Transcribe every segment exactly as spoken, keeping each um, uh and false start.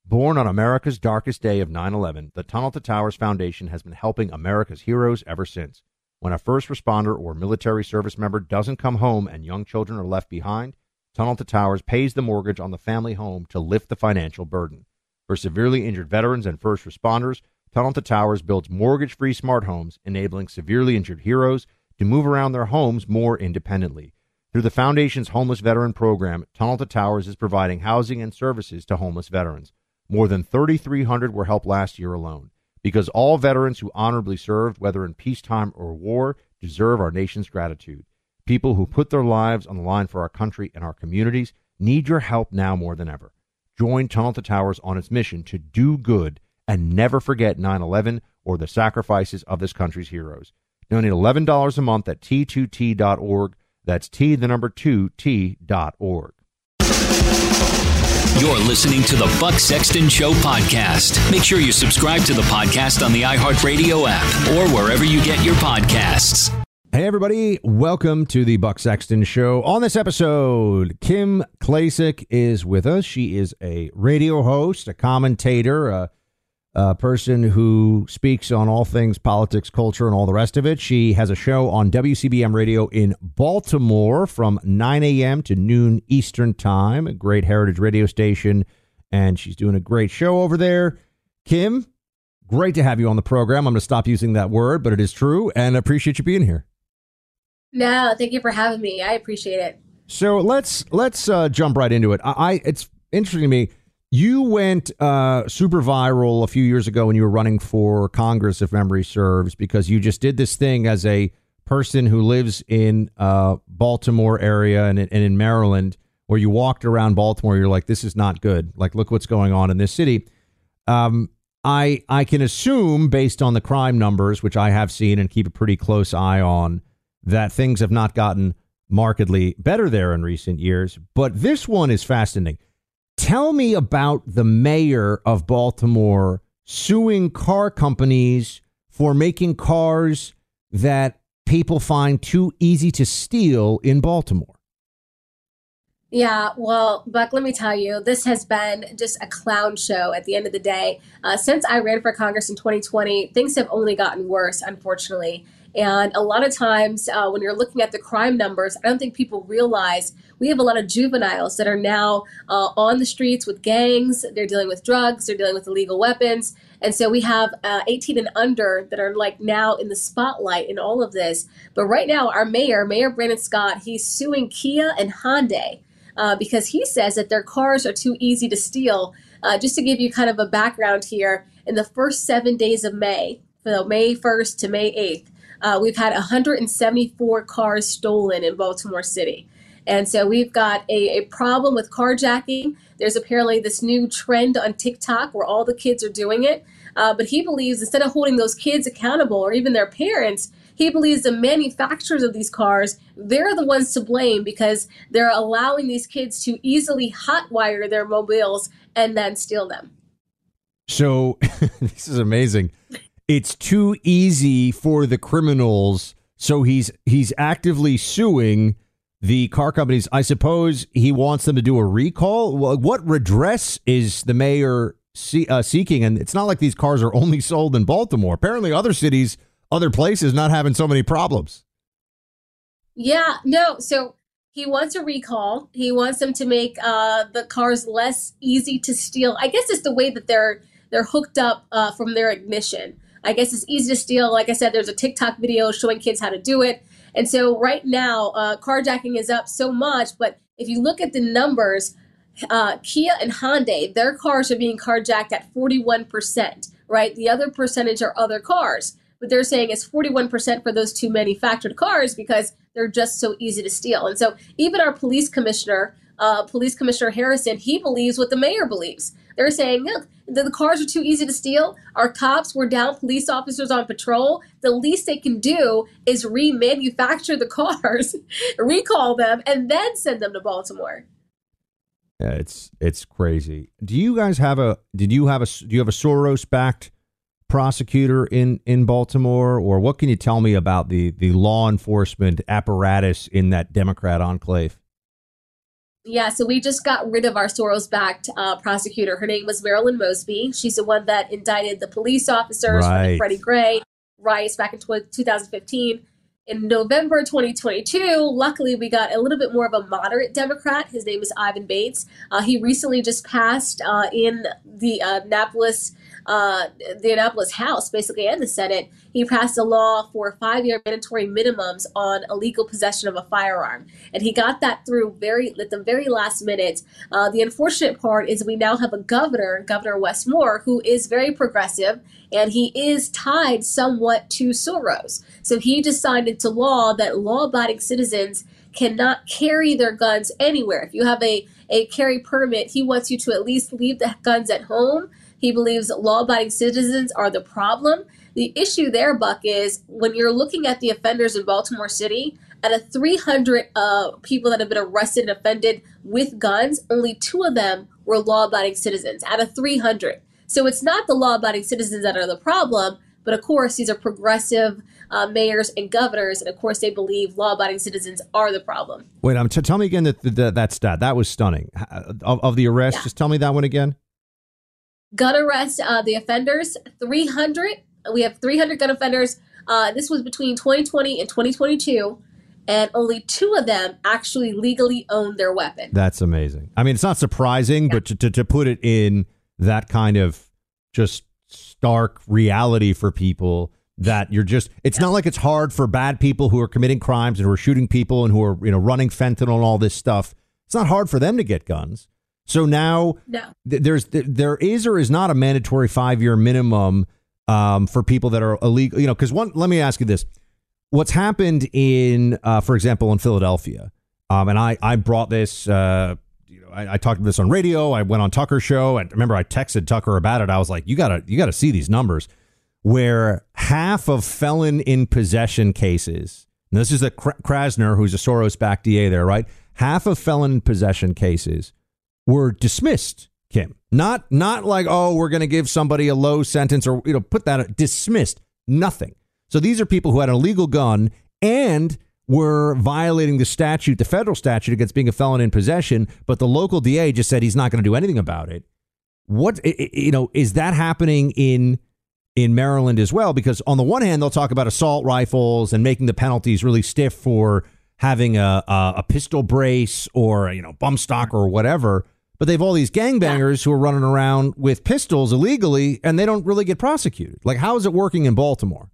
Born on America's darkest day of nine eleven, the Tunnel to Towers Foundation has been helping America's heroes ever since. When a first responder or military service member doesn't come home and young children are left behind, Tunnel to Towers pays the mortgage on the family home to lift the financial burden. For severely injured veterans and first responders, Tunnel to Towers builds mortgage-free smart homes, enabling severely injured heroes to move around their homes more independently. Through the Foundation's Homeless Veteran Program, Tunnel to Towers is providing housing and services to homeless veterans. More than thirty-three hundred were helped last year alone. Because all veterans who honorably served, whether in peacetime or war, deserve our nation's gratitude. People who put their lives on the line for our country and our communities need your help now more than ever. Join Tunnel to Towers on its mission to do good and never forget nine eleven or the sacrifices of this country's heroes. Donate eleven dollars a month at T two T dot org. That's T, the number two, T dot org. You're listening to the Buck Sexton Show podcast. Make sure you subscribe to the podcast on the iHeartRadio app or wherever you get your podcasts. Hey, everybody. Welcome to the Buck Sexton Show. On this episode, Kim Klacik is with us. She is a radio host, a commentator, a, a person who speaks on all things politics, culture, and all the rest of it. She has a show on W C B M Radio in Baltimore from nine a.m. to noon Eastern Time, a great heritage radio station, and she's doing a great show over there. Kim, great to have you on the program. I'm going to stop using that word, but it is true, and I appreciate you being here. No, thank you for having me. I appreciate it. So let's let's uh, jump right into it. I, I it's interesting to me. You went uh, super viral a few years ago when you were running for Congress, if memory serves, because you just did this thing as a person who lives in uh, Baltimore area and, and in Maryland, where you walked around Baltimore. You're like, this is not good. Like, look what's going on in this city. Um, I I can assume, based on the crime numbers, which I have seen and keep a pretty close eye on, that things have not gotten markedly better there in recent years. But this one is fascinating. Tell me about the mayor of Baltimore suing car companies for making cars that people find too easy to steal in Baltimore. Yeah, well, Buck, let me tell you, this has been just a clown show at the end of the day. Uh, since I ran for Congress in twenty twenty, things have only gotten worse, unfortunately. And a lot of times uh, when you're looking at the crime numbers, I don't think people realize we have a lot of juveniles that are now uh, on the streets with gangs. They're dealing with drugs. They're dealing with illegal weapons. And so we have uh, eighteen and under that are like now in the spotlight in all of this. But right now, our mayor, Mayor Brandon Scott, he's suing Kia and Hyundai uh, because he says that their cars are too easy to steal. Uh, just to give you kind of a background here, in the first seven days of May, so May first to May eighth, Uh, we've had one hundred seventy-four cars stolen in Baltimore City. And so we've got a, a problem with carjacking. There's apparently this new trend on TikTok where all the kids are doing it. Uh, but he believes instead of holding those kids accountable or even their parents, he believes the manufacturers of these cars, they're the ones to blame because they're allowing these kids to easily hotwire their mobiles and then steal them. So this is amazing. It's too easy for the criminals. So he's he's actively suing the car companies. I suppose he wants them to do a recall. What redress is the mayor see, uh, seeking? And it's not like these cars are only sold in Baltimore. Apparently other cities, other places not having so many problems. Yeah, no. So he wants a recall. He wants them to make uh, the cars less easy to steal. I guess it's the way that they're they're hooked up uh, from their ignition. I guess it's easy to steal. Like I said, there's a TikTok video showing kids how to do it. And so right now, uh, carjacking is up so much. But if you look at the numbers, uh, Kia and Hyundai, their cars are being carjacked at forty-one percent, right? The other percentage are other cars. But they're saying it's forty-one percent for those two manufactured cars because they're just so easy to steal. And so even our police commissioner, uh, Police Commissioner Harrison, he believes what the mayor believes. They're saying, look, the, the cars are too easy to steal. Our cops were down police officers on patrol. The least they can do is remanufacture the cars, recall them, and then send them to Baltimore. Yeah, it's it's crazy. Do you guys have a did you have a do you have a Soros-backed prosecutor in, in Baltimore, or what can you tell me about the, the law enforcement apparatus in that Democrat enclave? Yeah, so we just got rid of our Soros-backed uh, prosecutor. Her name was Marilyn Mosby. She's the one that indicted the police officers Right. for the Freddie Gray riots back in tw- two thousand fifteen. In November twenty twenty-two, luckily, we got a little bit more of a moderate Democrat. His name is Ivan Bates. Uh, he recently just passed uh, in the uh, Annapolis, uh, the Annapolis House, basically, and the Senate. He passed a law for five-year mandatory minimums on illegal possession of a firearm, and he got that through very at the very last minute. Uh, the unfortunate part is we now have a governor, Governor Wes Moore, who is very progressive, and he is tied somewhat to Soros. So he decided to law that law-abiding citizens cannot carry their guns anywhere. If you have a, a carry permit, he wants you to at least leave the guns at home. He believes that law-abiding citizens are the problem. The issue there, Buck, is when you're looking at the offenders in Baltimore City, out of three hundred uh, people that have been arrested and offended with guns, only two of them were law-abiding citizens out of three hundred. So it's not the law-abiding citizens that are the problem, but of course, these are progressive uh, mayors and governors, and of course, they believe law-abiding citizens are the problem. Wait, um, t- tell me again that, that that stat. That was stunning. Of, of the arrests, Yeah. just tell me that one again. Gun arrests, uh, the offenders, three hundred. We have three hundred gun offenders. Uh, this was between twenty twenty and twenty twenty-two, and only two of them actually legally own their weapon. That's amazing. I mean, it's not surprising, Yeah. but to, to, to put it in that kind of just stark reality for people that you're just, it's Yeah. not like it's hard for bad people who are committing crimes and who are shooting people and who are, you know, running fentanyl and all this stuff. It's not hard for them to get guns. So now No. th- there's th- there is or is not a mandatory five year minimum um, for people that are illegal, you know, because one, let me ask you this. What's happened in, uh, for example, in Philadelphia, um, and I, I brought this, uh, you know, I, I talked about this on radio. I went on Tucker's show. And remember, I texted Tucker about it. I was like, you gotta, you gotta see these numbers where half of felon in possession cases, and this is the Kr- Krasner, who's a Soros-backed D A there, right? Half of felon in possession cases were dismissed, Kim. Not, not like, oh, we're going to give somebody a low sentence or, you know, put that, dismissed, nothing. So these are people who had an illegal gun and were violating the statute, the federal statute against being a felon in possession, but the local D A just said he's not going to do anything about it. What, you know, is that happening in in Maryland as well? Because on the one hand, they'll talk about assault rifles and making the penalties really stiff for having a a, a pistol brace or, you know, bump stock or whatever. But they have all these gangbangers who are running around with pistols illegally and they don't really get prosecuted. Like, how is it working in Baltimore?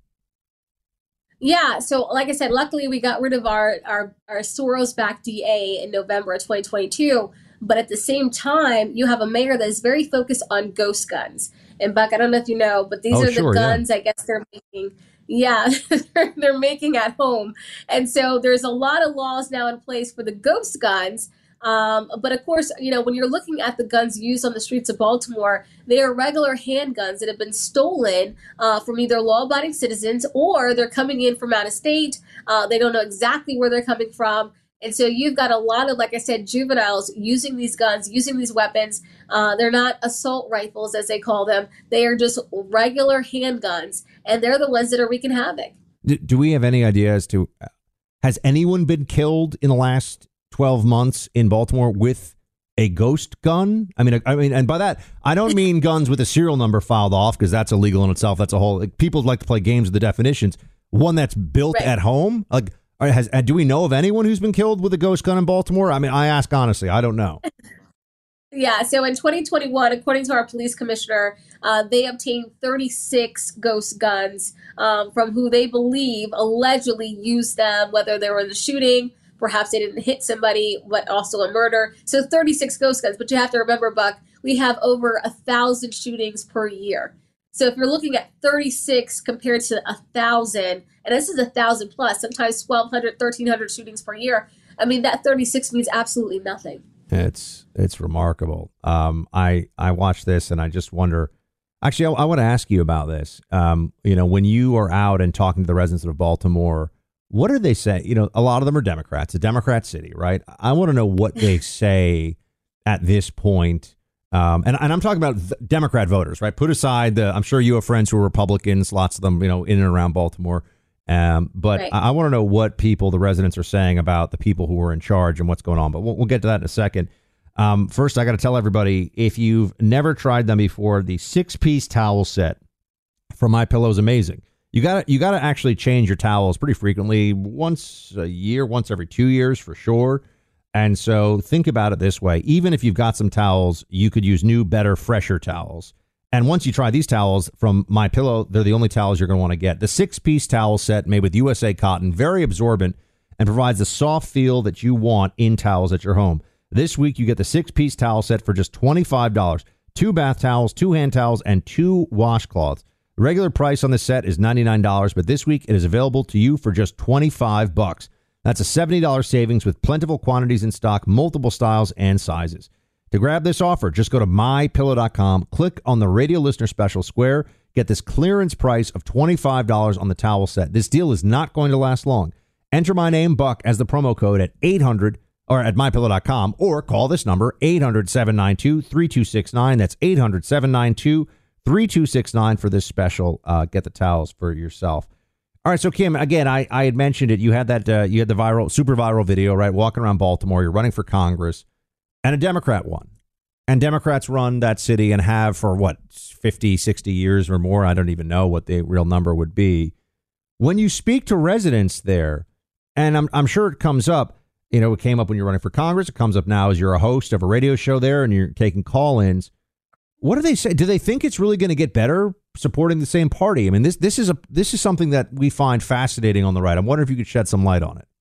Yeah, so like I said, luckily we got rid of our our, our Soros-backed D A in November of twenty twenty-two. But at the same time, you have a mayor that is very focused on ghost guns. And Buck, I don't know if you know, but these Oh, are sure, the yeah. guns I guess they're making. Yeah, they're, they're making at home. And so there's a lot of laws now in place for the ghost guns. Um, but of course, you know, when you're looking at the guns used on the streets of Baltimore, they are regular handguns that have been stolen uh, from either law-abiding citizens or they're coming in from out of state. Uh, they don't know exactly where they're coming from. And so you've got a lot of, like I said, juveniles using these guns, using these weapons. Uh, they're not assault rifles, as they call them. They are just regular handguns, and they're the ones that are wreaking havoc. Do, do we have any idea as to, has anyone been killed in the last twelve months in Baltimore with a ghost gun? I mean, I mean, and by that, I don't mean guns with a serial number filed off, because that's illegal in itself. That's a whole, like, people like to play games with the definitions. One that's built Right. at home. Like, has, do we know of anyone who's been killed with a ghost gun in Baltimore? I mean, I ask honestly, I don't know. Yeah, so in twenty twenty-one, according to our police commissioner, uh, they obtained thirty-six ghost guns um, from who they believe allegedly used them, whether they were in the shooting, perhaps they didn't hit somebody, but also a murder. So thirty-six ghost guns. But you have to remember, Buck, we have over a thousand shootings per year. So if you're looking at thirty-six compared to a thousand, and this is a thousand plus, sometimes twelve hundred, thirteen hundred shootings per year, I mean, that thirty-six means absolutely nothing. It's it's remarkable. Um, I I watch this and I just wonder. Actually, I, I want to ask you about this. Um, you know, when you are out and talking to the residents of Baltimore, what do they say? You know, a lot of them are Democrats. A Democrat city, right? I want to know what they say at this point. Um, and, and I'm talking about th- Democrat voters, right? Put aside the. I'm sure you have friends who are Republicans. Lots of them, you know, in and around Baltimore. Um, but Right. I, I want to know what people, the residents, are saying about the people who are in charge and what's going on. But we'll, we'll get to that in a second. Um, first, I got to tell everybody, if you've never tried them before, the six-piece towel set from MyPillow is amazing. You got to you got to actually change your towels pretty frequently, once a year, once every two years for sure. And so think about it this way. Even if you've got some towels, you could use new, better, fresher towels. And once you try these towels from MyPillow, they're the only towels you're going to want to get. The six-piece towel set made with U S A cotton, very absorbent, and provides the soft feel that you want in towels at your home. This week, you get the six-piece towel set for just twenty-five dollars. Two bath towels, two hand towels, and two washcloths. The regular price on this set is ninety-nine dollars, but this week it is available to you for just twenty-five bucks. That's a seventy dollars savings with plentiful quantities in stock, multiple styles and sizes. To grab this offer, just go to my pillow dot com, click on the radio listener special square, get this clearance price of twenty-five dollars on the towel set. This deal is not going to last long. Enter my name, Buck, as the promo code at eight hundred or at my pillow dot com, or call this number, eight hundred, seven nine two, three two six nine. That's eight hundred, seven nine two, three two six nine for this special uh, get the towels for yourself. All right, so Kim, again, I, I had mentioned it. You had that uh, you had the viral, super viral video, right? Walking around Baltimore, you're running for Congress, and a Democrat won. And Democrats run that city and have for what, fifty, sixty years or more. I don't even know what the real number would be. When you speak to residents there, and I'm I'm sure it comes up. You know, it came up when you're running for Congress. It comes up now as you're a host of a radio show there and you're taking call-ins. What do they say? Do they think it's really going to get better supporting the same party? I mean, this this is a this is something that we find fascinating on the right. I'm wondering if you could shed some light on it.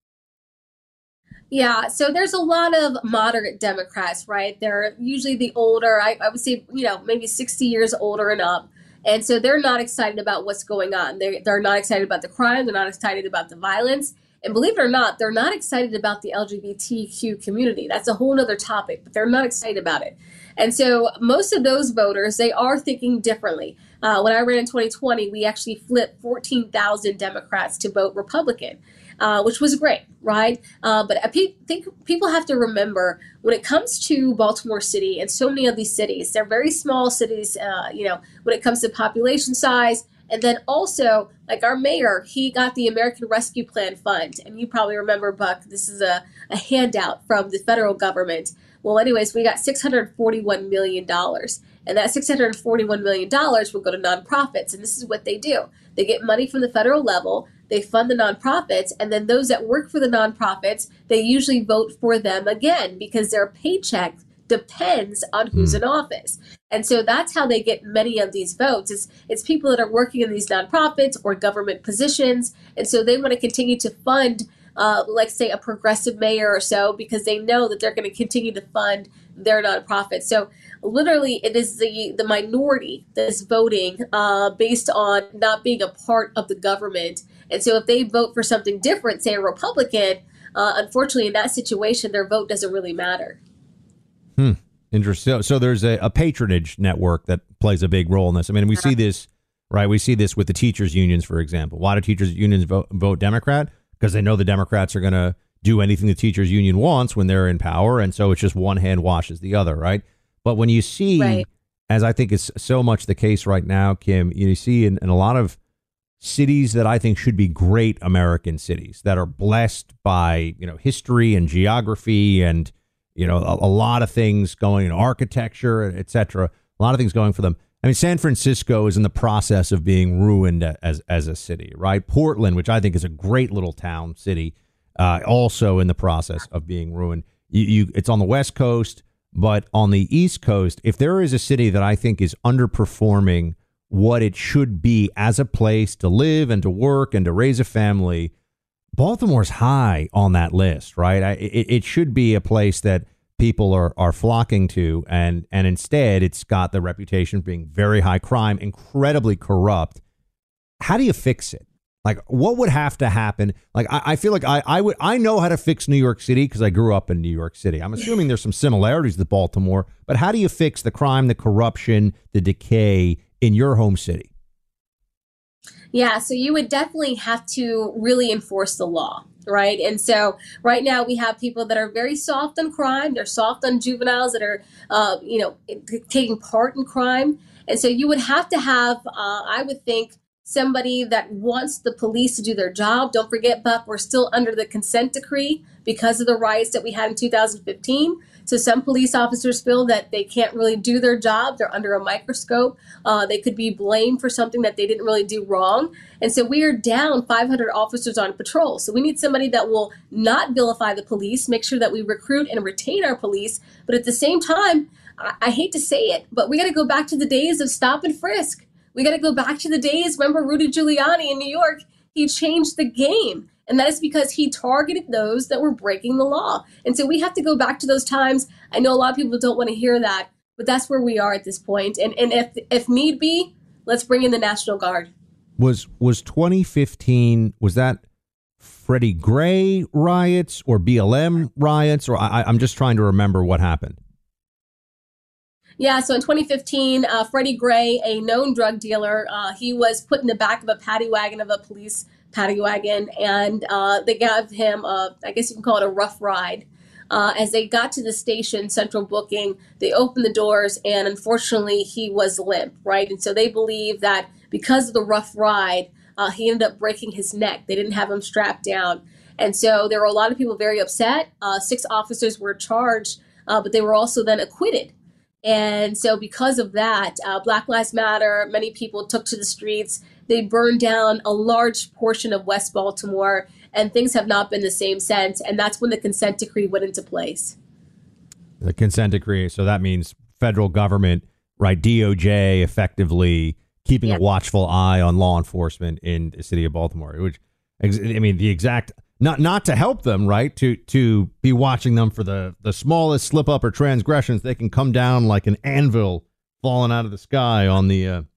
Yeah, so there's a lot of moderate Democrats, right? They're usually the older, I, I would say, you know, maybe sixty years older and up. And so they're not excited about what's going on. They they're not excited about the crime. They're not excited about the violence. And believe it or not, they're not excited about the L G B T Q community. That's a whole other topic, but they're not excited about it. And so most of those voters, they are thinking differently. Uh, when I ran in twenty twenty, we actually flipped fourteen thousand Democrats to vote Republican, uh, which was great, right? Uh, but I pe- think people have to remember when it comes to Baltimore City and so many of these cities, they're very small cities, uh, you know, when it comes to population size. And then also, like our mayor, he got the American Rescue Plan Fund. And you probably remember, Buck, this is a, a handout from the federal government. Well, anyways, we got six hundred forty-one million dollars. And that six hundred forty-one million dollars will go to nonprofits. And this is what they do. They get money from the federal level. They fund the nonprofits. And then those that work for the nonprofits, they usually vote for them again because their paycheck depends on who's in office. And so that's how they get many of these votes. It's, it's people that are working in these nonprofits or government positions. And so they want to continue to fund, uh, like, say, a progressive mayor or so, because they know that they're going to continue to fund their nonprofits. So literally, it is the, the minority that is voting uh, based on not being a part of the government. And so if they vote for something different, say a Republican, uh, unfortunately, in that situation, their vote doesn't really matter. Hmm. Interesting. So, so there's a, a patronage network that plays a big role in this. I mean, we see this, right? We see this with the teachers' unions, for example. Why do teachers' unions vote, vote Democrat? Because they know the Democrats are going to do anything the teachers' union wants when they're in power. And so it's just one hand washes the other, right? But when you see, right, as I think is so much the case right now, Kim, you see in, in a lot of cities that I think should be great American cities that are blessed by, you know, history and geography and, you know, a, a lot of things going in architecture, et cetera, a lot of things going for them. I mean, San Francisco is in the process of being ruined as as a city, right? Portland, which I think is a great little town city, uh, also in the process of being ruined. You, you, it's on the West Coast, but on the East Coast, if there is a city that I think is underperforming what it should be as a place to live and to work and to raise a family, Baltimore's high on that list, right? I, it, it should be a place that people are, are flocking to, and and instead it's got the reputation of being very high crime, incredibly corrupt. How do you fix it? Like, what would have to happen? Like, I, I feel like I, I would I know how to fix New York City because I grew up in New York City. I'm assuming there's some similarities to Baltimore, but how do you fix the crime, the corruption, the decay in your home city? Yeah, so you would definitely have to really enforce the law, right? And so right now we have people that are very soft on crime. They're soft on juveniles that are, uh, you know, taking part in crime. And so you would have to have, uh, I would think, somebody that wants the police to do their job. Don't forget, Buck, we're still under the consent decree because of the riots that we had in two thousand fifteen. So some police officers feel that they can't really do their job. They're under a microscope. Uh, they could be blamed for something that they didn't really do wrong. And so we are down five hundred officers on patrol. So we need somebody that will not vilify the police, make sure that we recruit and retain our police. But at the same time, I, I hate to say it, but we got to go back to the days of stop and frisk. We got to go back to the days. Remember Rudy Giuliani in New York? He changed the game. And that is because he targeted those that were breaking the law. And so we have to go back to those times. I know a lot of people don't want to hear that, but that's where we are at this point. And and if if need be, let's bring in the National Guard. Was was twenty fifteen, was that Freddie Gray riots or B L M riots? Or I, I'm just trying to remember what happened. Yeah, so in twenty fifteen, uh, Freddie Gray, a known drug dealer, uh, he was put in the back of a paddy wagon of a police paddy wagon, and uh, they gave him, a, I guess you can call it a rough ride. Uh, as they got to the station, Central Booking, they opened the doors, and unfortunately, he was limp, right? And so they believe that because of the rough ride, uh, he ended up breaking his neck. They didn't have him strapped down. And so there were a lot of people very upset. Uh, six officers were charged, uh, but they were also then acquitted. And so because of that, uh, Black Lives Matter, many people took to the streets. They burned down a large portion of West Baltimore, and things have not been the same since. And that's when the consent decree went into place. The consent decree. So that means federal government, right? D O J effectively keeping yeah. a watchful eye on law enforcement in the city of Baltimore, which, I mean, the exact not not to help them, right, to to be watching them for the, the smallest slip up or transgressions. They can come down like an anvil falling out of the sky on the uh,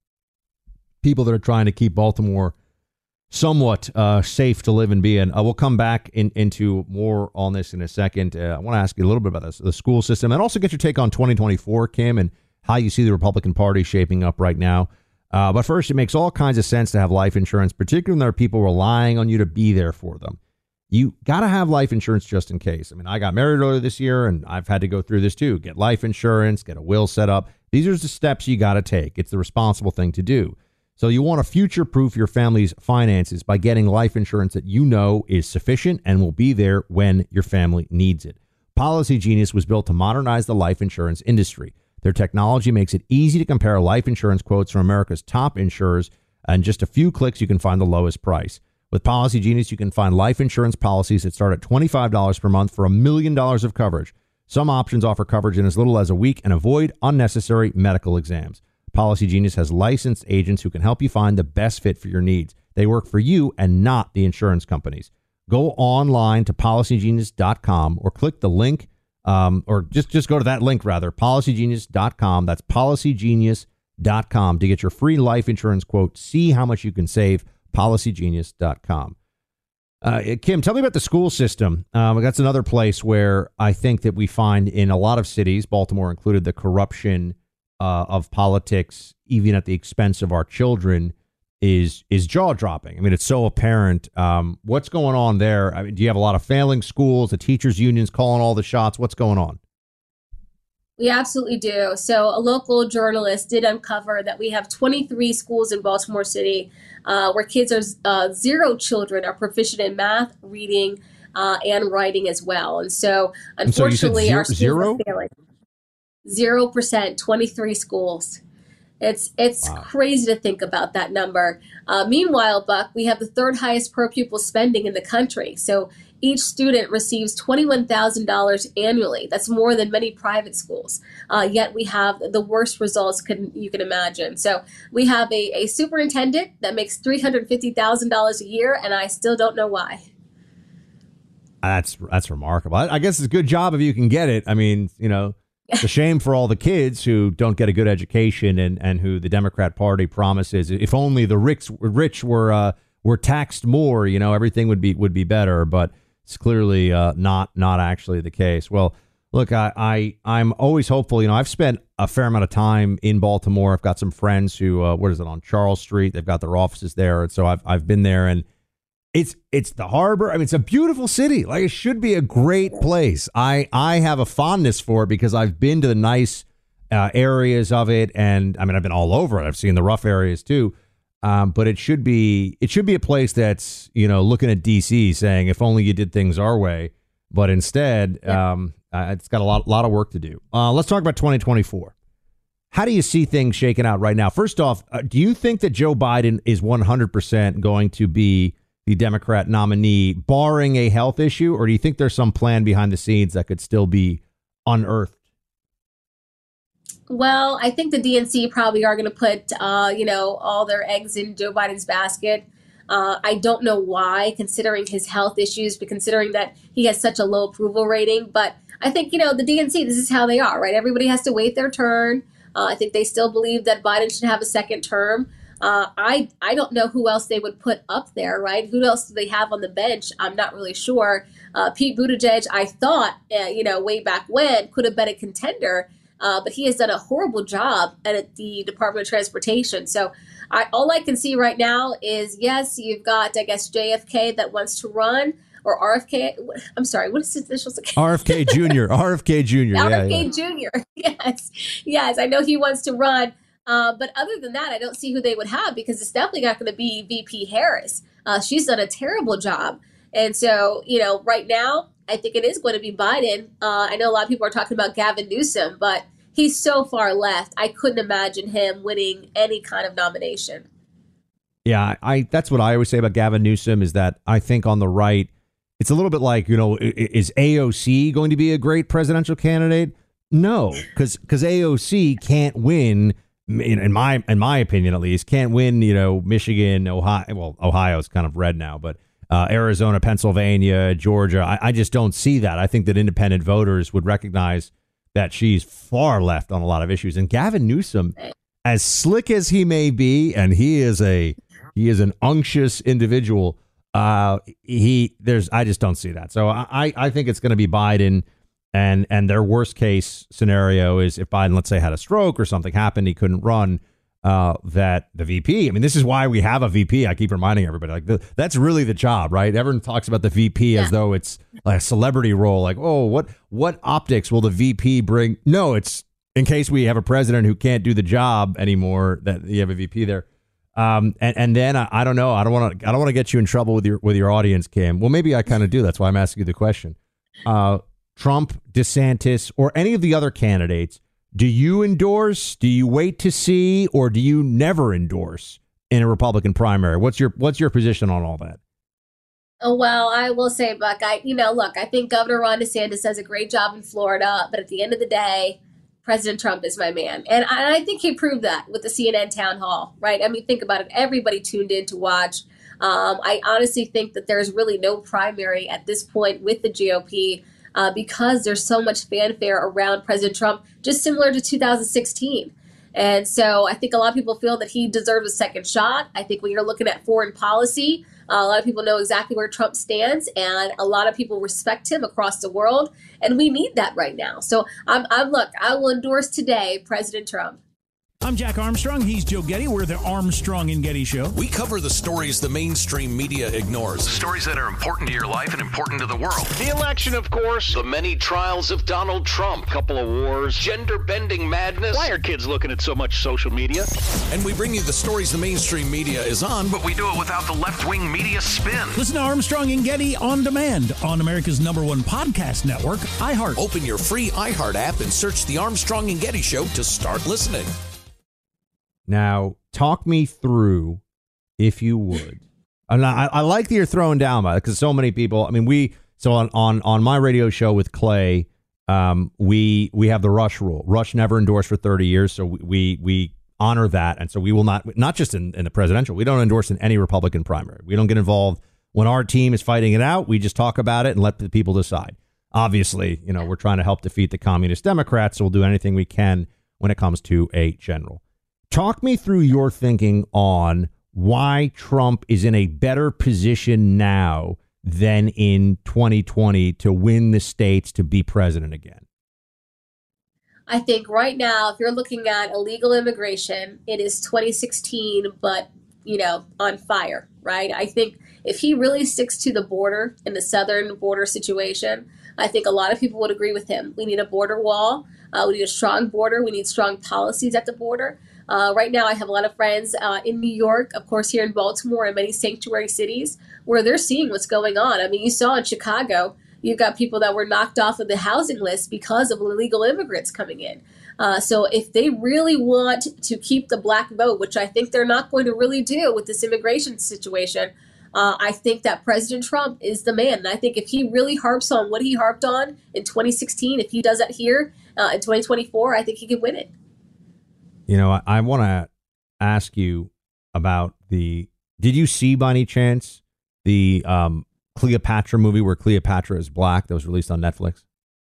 people that are trying to keep Baltimore somewhat uh, safe to live and be in. Uh, we'll come back in, into more on this in a second. Uh, I want to ask you a little bit about this, the school system, and also get your take on twenty twenty-four, Kim, and how you see the Republican Party shaping up right now. Uh, but first, it makes all kinds of sense to have life insurance, particularly when there are people relying on you to be there for them. You got to have life insurance just in case. I mean, I got married earlier this year, and I've had to go through this too. Get life insurance, get a will set up. These are the steps you got to take. It's the responsible thing to do. So you want to future-proof your family's finances by getting life insurance that you know is sufficient and will be there when your family needs it. Policy Genius was built to modernize the life insurance industry. Their technology makes it easy to compare life insurance quotes from America's top insurers. In just a few clicks, you can find the lowest price. With Policy Genius, you can find life insurance policies that start at twenty-five dollars per month for a million dollars of coverage. Some options offer coverage in as little as a week and avoid unnecessary medical exams. Policy Genius has licensed agents who can help you find the best fit for your needs. They work for you and not the insurance companies. Go online to policy genius dot com or click the link, um, or just, just go to that link, rather, policy genius dot com. That's policy genius dot com to get your free life insurance quote. See how much you can save. policy genius dot com. Uh, Kim, tell me about the school system. Um, that's another place where I think that we find in a lot of cities, Baltimore included, the corruption uh, of politics, even at the expense of our children, is is jaw dropping. I mean, it's so apparent. Um, what's going on there? I mean, do you have a lot of failing schools? The teachers' unions calling all the shots? What's going on? We absolutely do. So a local journalist did uncover that we have twenty-three schools in Baltimore City uh, where kids are uh, zero children are proficient in math, reading, uh, and writing as well. And so, unfortunately, and so our schools zero? are failing. Zero percent, twenty-three schools. It's it's Wow. crazy to think about that number. Uh, meanwhile, Buck, we have the third highest per pupil spending in the country. So each student receives twenty-one thousand dollars annually. That's more than many private schools. Uh, yet we have the worst results can, you can imagine. So we have a, a superintendent that makes three hundred fifty thousand dollars a year, and I still don't know why. That's that's remarkable. I, I guess it's a good job if you can get it. I mean, you know, it's a shame for all the kids who don't get a good education and, and who the Democrat Party promises, if only the rich, rich were uh, were taxed more, you know, everything would be would be better. But it's clearly uh, not not actually the case. Well, look, I, I I'm always hopeful. You know, I've spent a fair amount of time in Baltimore. I've got some friends who uh, what is it on Charles Street? They've got their offices there. And so I've I've been there, and It's it's the harbor. I mean, it's a beautiful city. Like, it should be a great place. I, I have a fondness for it because I've been to the nice uh, areas of it. And I mean, I've been all over it. I've seen the rough areas, too. Um, but it should be it should be a place that's, you know, looking at D C saying, if only you did things our way. But instead, yeah. um, uh, it's got a lot, lot of work to do. Uh, let's talk about twenty twenty-four. How do you see things shaking out right now? First off, uh, do you think that Joe Biden is one hundred percent going to be the Democrat nominee, barring a health issue? Or do you think there's some plan behind the scenes that could still be unearthed? Well, I think the D N C probably are going to put, uh, you know, all their eggs in Joe Biden's basket. Uh, I don't know why, considering his health issues, but considering that he has such a low approval rating. But I think, you know, the D N C, this is how they are, right? Everybody has to wait their turn. Uh, I think they still believe that Biden should have a second term. Uh, I I don't know who else they would put up there, right? Who else do they have on the bench? I'm not really sure. Uh, Pete Buttigieg, I thought, uh, you know, way back when, could have been a contender. Uh, but he has done a horrible job at the Department of Transportation. So I, all I can see right now is, yes, you've got, I guess, J F K that wants to run, or R F K. I'm sorry, what is his initials again? R F K Junior R F K Junior Yeah, R F K yeah. Junior Yes, yes, I know he wants to run. Uh, but other than that, I don't see who they would have, because it's definitely not going to be V P Harris. Uh, she's done a terrible job. And so, you know, right now, I think it is going to be Biden. Uh, I know a lot of people are talking about Gavin Newsom, but he's so far left. I couldn't imagine him winning any kind of nomination. Yeah, I that's what I always say about Gavin Newsom, is that I think on the right, it's a little bit like, you know, is A O C going to be a great presidential candidate? No, because because A O C can't win, in my in my opinion at least, can't win, you know, Michigan, Ohio. Well, Ohio's kind of red now, but uh, Arizona, Pennsylvania, Georgia. I, I just don't see that. I think that independent voters would recognize that she's far left on a lot of issues. And Gavin Newsom, as slick as he may be, and he is a he is an unctuous individual. Uh, he there's I just don't see that. So I I think it's going to be Biden. And and their worst case scenario is if Biden, let's say, had a stroke or something happened, he couldn't run, uh, that the V P. I mean, this is why we have a V P. I keep reminding everybody, like, the, that's really the job, right? Everyone talks about the V P yeah. as though it's like a celebrity role. Like, oh, what what optics will the V P bring? No, it's in case we have a president who can't do the job anymore, that you have a V P there. Um, and, and then I, I don't know. I don't want to I don't want to get you in trouble with your with your audience, Kim. Well, maybe I kind of do. That's why I'm asking you the question. Uh, Trump, DeSantis, or any of the other candidates, do you endorse, do you wait to see, or do you never endorse in a Republican primary? What's your what's your position on all that? Oh, well, I will say, Buck, I, you know, look, I think Governor Ron DeSantis does a great job in Florida, but at the end of the day, President Trump is my man. And I, I think he proved that with the C N N town hall, right? I mean, think about it. Everybody tuned in to watch. Um, I honestly think that there's really no primary at this point with the G O P. Uh, because there's so much fanfare around President Trump, just similar to two thousand sixteen. And so I think a lot of people feel that he deserves a second shot. I think when you're looking at foreign policy, uh, a lot of people know exactly where Trump stands, and a lot of people respect him across the world. And we need that right now. So I'm, I'm look, I will endorse today President Trump. I'm Jack Armstrong. He's Joe Getty. We're the Armstrong and Getty Show. We cover the stories the mainstream media ignores. The stories that are important to your life and important to the world. The election, of course. The many trials of Donald Trump. Couple of wars. Gender-bending madness. Why are kids looking at so much social media? And we bring you the stories the mainstream media is on, but we do it without the left-wing media spin. Listen to Armstrong and Getty on demand on America's number one podcast network, iHeart. Open your free iHeart app and search the Armstrong and Getty Show to start listening. Now, talk me through, if you would. And I, I like that you're throwing down by it, because so many people, I mean, we, so on, on, on my radio show with Clay, um, we we have the Rush rule. Rush never endorsed for thirty years, so we we honor that. And so we will not, not just in, in the presidential, we don't endorse in any Republican primary. We don't get involved when our team is fighting it out. We just talk about it and let the people decide. Obviously, you know, we're trying to help defeat the communist Democrats, so we'll do anything we can when it comes to a general. Talk me through your thinking on why Trump is in a better position now than in twenty twenty to win the states to be president again. I think right now, if you're looking at illegal immigration, it is twenty sixteen, but, you know, on fire, right? I think if he really sticks to the border and the southern border situation, I think a lot of people would agree with him. We need a border wall. Uh, we need a strong border. We need strong policies at the border. Uh, right now, I have a lot of friends uh, in New York, of course, here in Baltimore, and many sanctuary cities where they're seeing what's going on. I mean, you saw in Chicago, you've got people that were knocked off of the housing list because of illegal immigrants coming in. Uh, so if they really want to keep the black vote, which I think they're not going to really do with this immigration situation, uh, I think that President Trump is the man. And I think if he really harps on what he harped on in twenty sixteen, if he does that here uh, in twenty twenty-four, I think he could win it. You know, I, I want to ask you about the, did you see by any chance the um, Cleopatra movie where Cleopatra is black that was released on Netflix?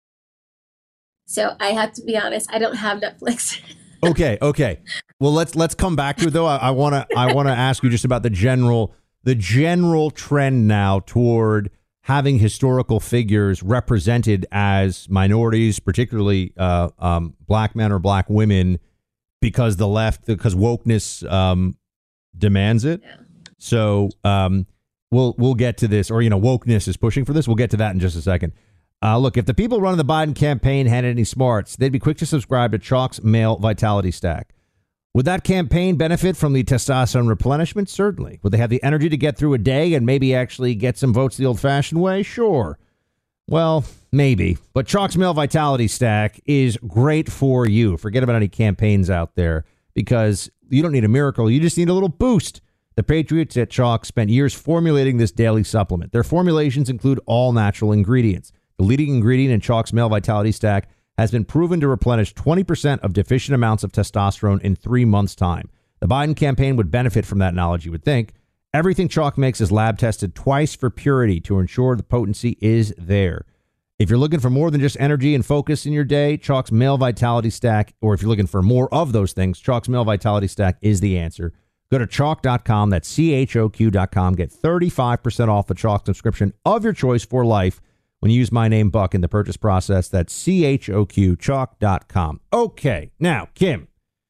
So I have to be honest, I don't have Netflix. okay, okay. Well, let's let's come back to it though. I want to I want to ask you just about the general the general trend now toward having historical figures represented as minorities, particularly uh, um, black men or black women, because the left, because wokeness um, demands it. Yeah. So um, we'll we'll get to this, or you know, wokeness is pushing for this. We'll get to that in just a second. Uh, look, if the people running the Biden campaign had any smarts, they'd be quick to subscribe to Chalk's Male Vitality Stack. Would that campaign benefit from the testosterone replenishment? Certainly. Would they have the energy to get through a day and maybe actually get some votes the old-fashioned way? Sure. Well, maybe. But Chalk's Male Vitality Stack is great for you. Forget about any campaigns out there, because you don't need a miracle. You just need a little boost. The Patriots at Chalk spent years formulating this daily supplement. Their formulations include all natural ingredients. The leading ingredient in Chalk's Male Vitality Stack has been proven to replenish twenty percent of deficient amounts of testosterone in three months' time. The Biden campaign would benefit from that knowledge, you would think. Everything Chalk makes is lab tested twice for purity to ensure the potency is there. If you're looking for more than just energy and focus in your day, Chalk's Male Vitality Stack, or if you're looking for more of those things, Chalk's Male Vitality Stack is the answer. Go to chalk dot com, that's C H O Q dot com. Get thirty-five percent off the Chalk subscription of your choice for life when you use my name, Buck, in the purchase process. That's C H O Q, chalk dot com. Okay, now, Kim,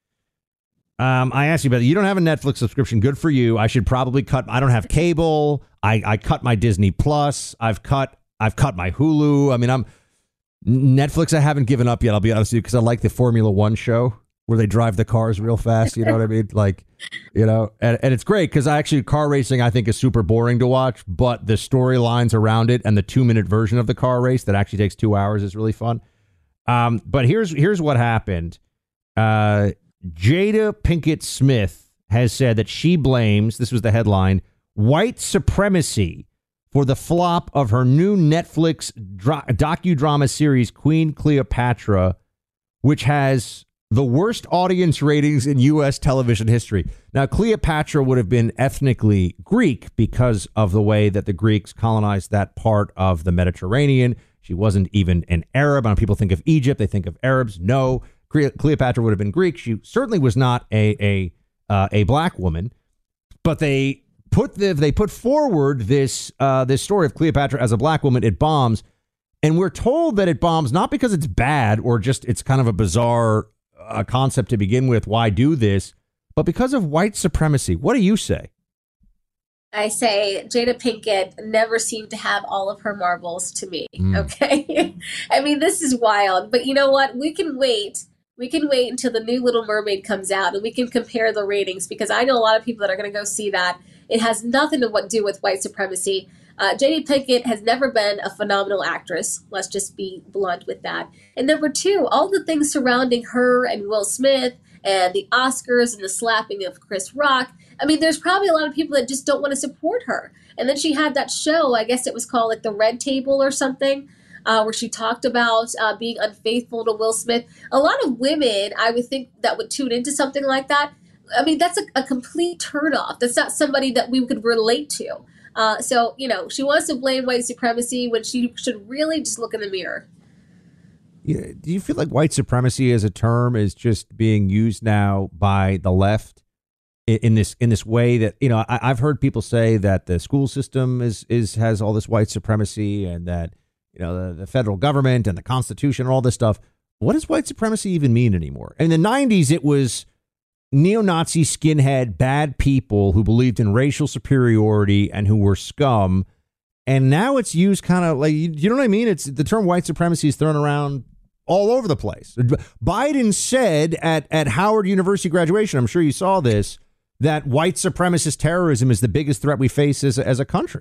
um, I asked you about it. You don't have a Netflix subscription. Good for you. I should probably cut. I don't have cable. I, I cut my Disney Plus. I've cut I've cut my Hulu. I mean, I'm Netflix. I haven't given up yet. I'll be honest with you, because I like the Formula One show where they drive the cars real fast. You know what I mean? Like, you know, and, and it's great because I actually car racing, I think, is super boring to watch. But the storylines around it and the two minute version of the car race that actually takes two hours is really fun. Um, but here's here's what happened. Uh, Jada Pinkett Smith has said that she blames, this was the headline, white supremacy for the flop of her new Netflix dra- docudrama series, Queen Cleopatra, which has the worst audience ratings in U S television history. Now, Cleopatra would have been ethnically Greek because of the way that the Greeks colonized that part of the Mediterranean. She wasn't even an Arab. When people think of Egypt, they think of Arabs. No, Cleopatra would have been Greek. She certainly was not a a uh, a black woman. But they put the, they put forward this uh, this story of Cleopatra as a black woman. It bombs, and we're told that it bombs not because it's bad or just it's kind of a bizarre a concept to begin with. Why do this? But because of white supremacy. What do you say? I say Jada Pinkett never seemed to have all of her marbles to me. Mm. Okay. I mean, this is wild, but you know what? We can wait. We can wait until the new Little Mermaid comes out and we can compare the ratings, because I know a lot of people that are going to go see that. It has nothing to do with white supremacy. Uh, Jada Pinkett has never been a phenomenal actress. Let's just be blunt with that. And number two, all the things surrounding her and Will Smith and the Oscars and the slapping of Chris Rock. I mean, there's probably a lot of people that just don't want to support her. And then she had that show, I guess it was called like The Red Table or something, uh, where she talked about uh, being unfaithful to Will Smith. A lot of women, I would think, that would tune into something like that. I mean, that's a, a complete turnoff. That's not somebody that we could relate to. Uh, so, you know, she wants to blame white supremacy when she should really just look in the mirror. Yeah, do you feel like white supremacy as a term is just being used now by the left in, in this in this way that, you know, I, I've heard people say that the school system is is has all this white supremacy and that, you know, the, the federal government and the Constitution and all this stuff. What does white supremacy even mean anymore? In the nineties, it was neo-Nazi, skinhead, bad people who believed in racial superiority and who were scum. And now it's used kind of like, you know what I mean? It's the term white supremacy is thrown around all over the place. Biden said at, at Howard University graduation, I'm sure you saw this, that white supremacist terrorism is the biggest threat we face as, as a country.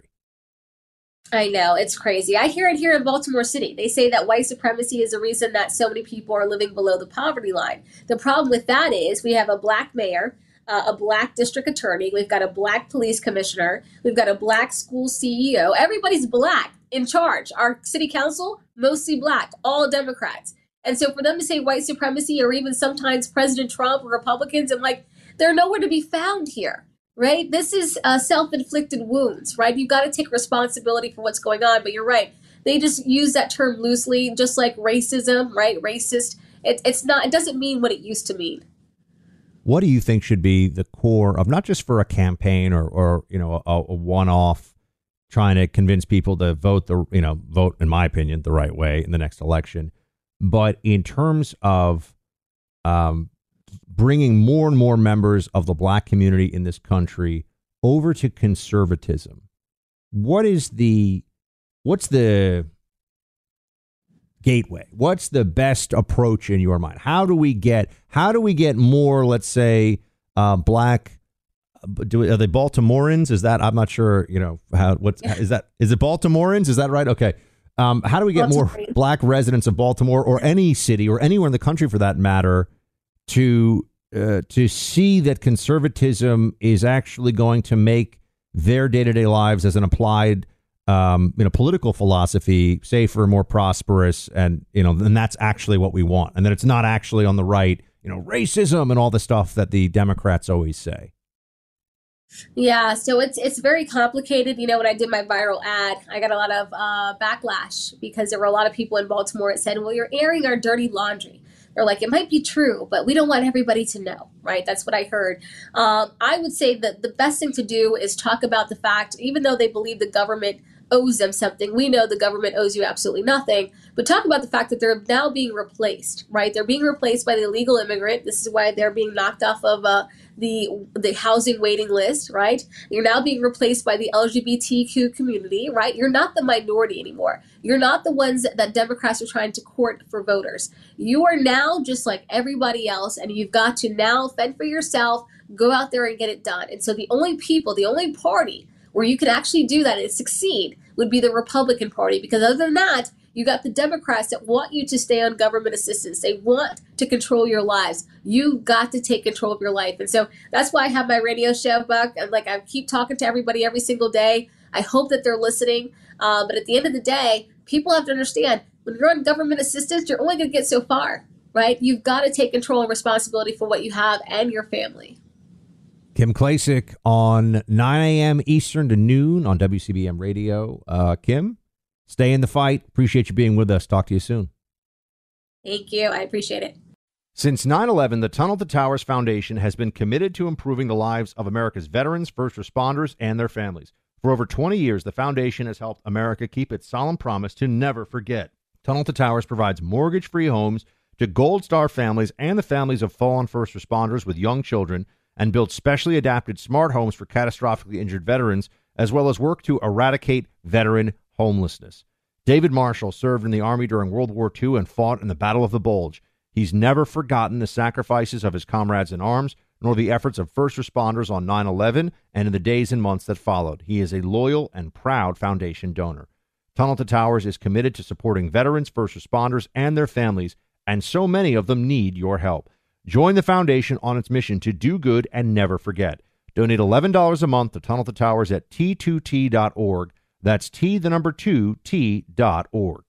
I know, it's crazy. I hear it here in Baltimore City. They say that white supremacy is the reason that so many people are living below the poverty line. The problem with that is we have a black mayor, uh, a black district attorney, we've got a black police commissioner, we've got a black school C E O. Everybody's black in charge. Our city council, mostly black, all Democrats. And so for them to say white supremacy or even sometimes President Trump or Republicans, I'm like, they're nowhere to be found here. Right? This is uh, self-inflicted wounds, right? You've got to take responsibility for what's going on. But you're right. They just use that term loosely, just like racism, right? Racist. It, it's not, it doesn't mean what it used to mean. What do you think should be the core of not just for a campaign or, or you know, a, a one-off trying to convince people to vote the, you know, vote, in my opinion, the right way in the next election, but in terms of, um, bringing more and more members of the black community in this country over to conservatism. What is the, what's the gateway? What's the best approach in your mind? How do we get, how do we get more, let's say, uh, black, do, are they Baltimoreans? Is that, I'm not sure, you know, how, what's, is that, is it Baltimoreans? Is that right? Okay. Um, how do we get more black residents of Baltimore or any city or anywhere in the country for that matter to uh, to see that conservatism is actually going to make their day-to-day lives as an applied um, you know, political philosophy safer, more prosperous, and you know, and that's actually what we want, and that it's not actually on the right, you know, racism and all the stuff that the Democrats always say. Yeah, so it's it's very complicated. You know, when I did my viral ad, I got a lot of uh, backlash because there were a lot of people in Baltimore that said, well, you're airing our dirty laundry. They're like, it might be true, but we don't want everybody to know, right? That's what I heard. Um, I would say that the best thing to do is talk about the fact, even though they believe the government owes them something, we know the government owes you absolutely nothing, but talk about the fact that they're now being replaced, right? They're being replaced by the illegal immigrant. This is why they're being knocked off of uh, the the housing waiting list, right? You're now being replaced by the L G B T Q community, right? You're not the minority anymore. You're not the ones that, that Democrats are trying to court for voters. You are now just like everybody else, and you've got to now fend for yourself, go out there and get it done. And so the only people, the only party where you can actually do that and succeed would be the Republican Party, because other than that, you got the Democrats that want you to stay on government assistance. They want to control your lives. You got to take control of your life. And so that's why I have my radio show, Buck. And like, I keep talking to everybody every single day. I hope that they're listening. Uh, but at the end of the day, people have to understand when you're on government assistance, you're only going to get so far, right? You've got to take control and responsibility for what you have and your family. Kim Klacik on nine a.m. Eastern to noon on W C B M Radio. Uh, Kim, stay in the fight. Appreciate you being with us. Talk to you soon. Thank you. I appreciate it. Since nine eleven, the Tunnel to Towers Foundation has been committed to improving the lives of America's veterans, first responders, and their families. For over twenty years, the foundation has helped America keep its solemn promise to never forget. Tunnel to Towers provides mortgage-free homes to Gold Star families and the families of fallen first responders with young children, and build specially adapted smart homes for catastrophically injured veterans, as well as work to eradicate veteran homelessness. David Marshall served in the Army during World War Two and fought in the Battle of the Bulge. He's never forgotten the sacrifices of his comrades in arms, nor the efforts of first responders on nine eleven and in the days and months that followed. He is a loyal and proud foundation donor. Tunnel to Towers is committed to supporting veterans, first responders, and their families, and so many of them need your help. Join the foundation on its mission to do good and never forget. Donate eleven dollars a month to Tunnel to Towers at T two T dot org. That's T, the number two, T dot org.